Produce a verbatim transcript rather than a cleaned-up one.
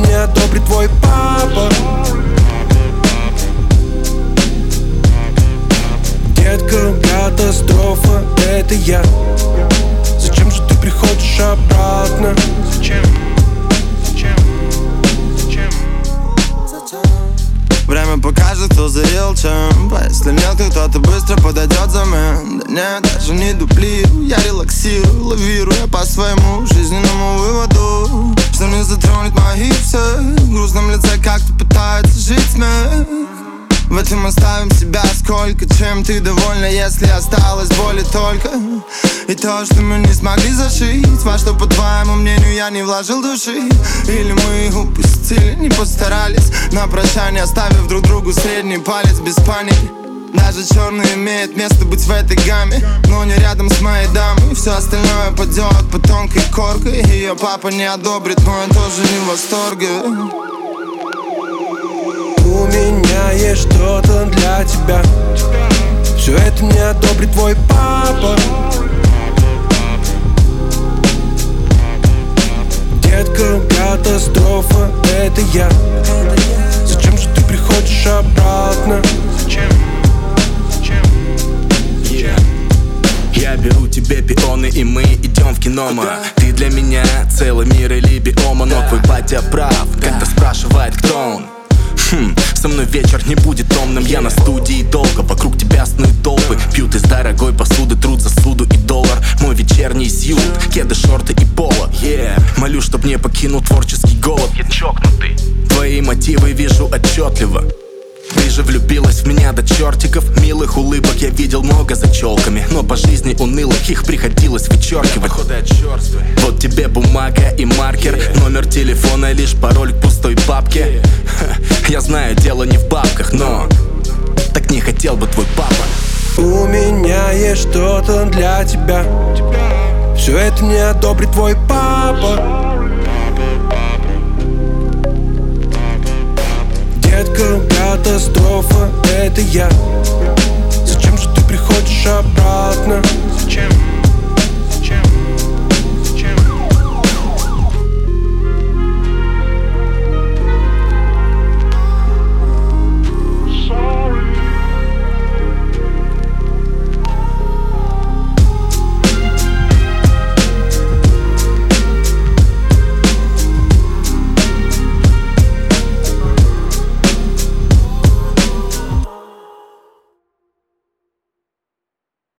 не одобрит твой папа. Детка, катастрофа, это я. Зачем же ты приходишь обратно? Зачем? Зачем? Зачем? Время покажет, кто зарел чем. Если мелко, кто-то быстро подойдет взамен. Да нет, даже не дуплирую, я релаксирую, лавируя по своему жизненному выводу, что не затронет мои все. В грустном лице как-то пытается жить смех. В этом оставим себя, сколько, чем ты довольна, если осталось боли только. И то, что мы не смогли зашить, во что, по твоему мнению, я не вложил души. Или мы их упустили, не постарались, на прощание оставив друг другу средний палец без паники. Даже черный имеет место быть в этой гамме, но не рядом с моей дамой. Все остальное падет по тонкой коркой. Ее папа не одобрит, но я тоже не в восторге. У меня есть что-то для тебя. Все это не одобрит твой папа. Детка, катастрофа, это я. Зачем же ты приходишь обратно? Зачем? Зачем? Yeah. Я беру тебе пионы, и мы идем в кино. Ты для меня целый мир или биома. Но твой батя прав, когда спрашивает, кто он. Хм, со мной вечер не будет томным. Я на студии долго, вокруг тебя снуют толпы. Пьют из дорогой посуды, труд за суду и доллар. Мой вечерний сьют, кеды, шорты и поло. Yeah. Молю, чтоб не покинул творческий голод. Я чокнутый. Твои мотивы вижу отчетливо. Ты же влюбилась в меня до чертиков. Милых улыбок я видел много за челками, но по жизни унылых их приходилось вычеркивать. Вот тебе бумага и маркер, номер телефона, лишь пароль к пустой папке. Я знаю, дело не в бабках, но так не хотел бы твой папа. У меня есть что-то для тебя. Все это не одобрит твой папа. Детка, катастрофа, это я. Зачем же ты приходишь обратно?